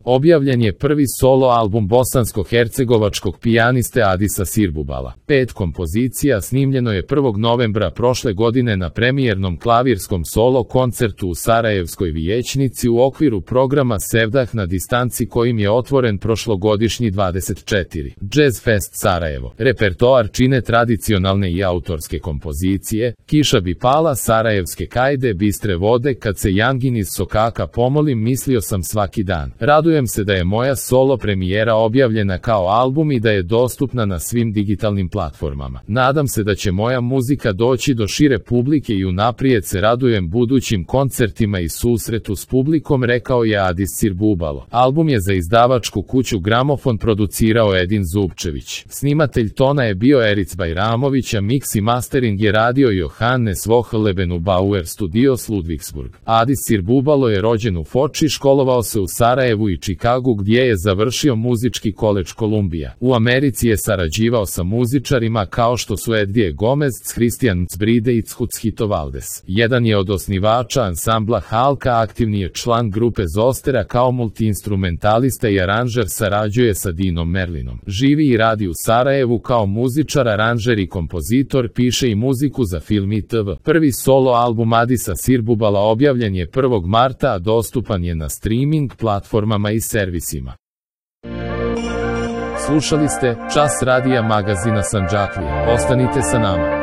Objavljen je prvi solo album bosansko-hercegovačkog pijaniste Adisa Sirbubala. 5 kompozicija snimljeno je 1. novembra prošle godine na premijernom klavirskom solo koncertu u Sarajevskoj vijećnici u okviru programa Sevdah na distanci kojim je otvoren prošlogodišnji 24. Jazz Fest Sarajevo. Repertoar čine tradicionalne i autorske kompozicije, Kiša bi pala, Sarajevske kajde, Bistre vode, Kad se Jangin iz Sokaka pomolim, Mislio sam svaki dan. Radujem se da je moja solo premijera objavljena kao album i da je dostupna na svim digitalnim platformama. Nadam se da će moja muzika doći do šire publike i unaprijed se radujem budućim koncertima i susretu s publikom, rekao je Adis Sirbubalo. Album je za izdavačku kuću Gramofon producirao Edin Zubčević. Snimatelj tona je bio Eric Bajramović, a mix i mastering je radio Johannes Vohleben u Bauer Studios Ludwigsburg. Adis Sirbubalo je rođen u Foči, školovao se u Sarajevu i Čikagu gdje je završio muzički koledž Kolumbija. U Americi je sarađivao sa muzičarima kao što su Eddie Gomez, Christian Zbride i Hito Valdes. Jedan je od osnivača ansambla Halka, aktivni je član grupe Zostera, kao multiinstrumentalista i aranžer sarađuje sa Dinom Merlinom. Živi i radi u Sarajevu kao muzičar, aranžer i kompozitor, piše i muziku za film i TV. Prvi solo album Adisa Sirbubala objavljen je 1. marta, a dostupan je na streaming platformama i servisima. Slušali ste Čas radija magazina Sandžaklija. Ostanite sa nama.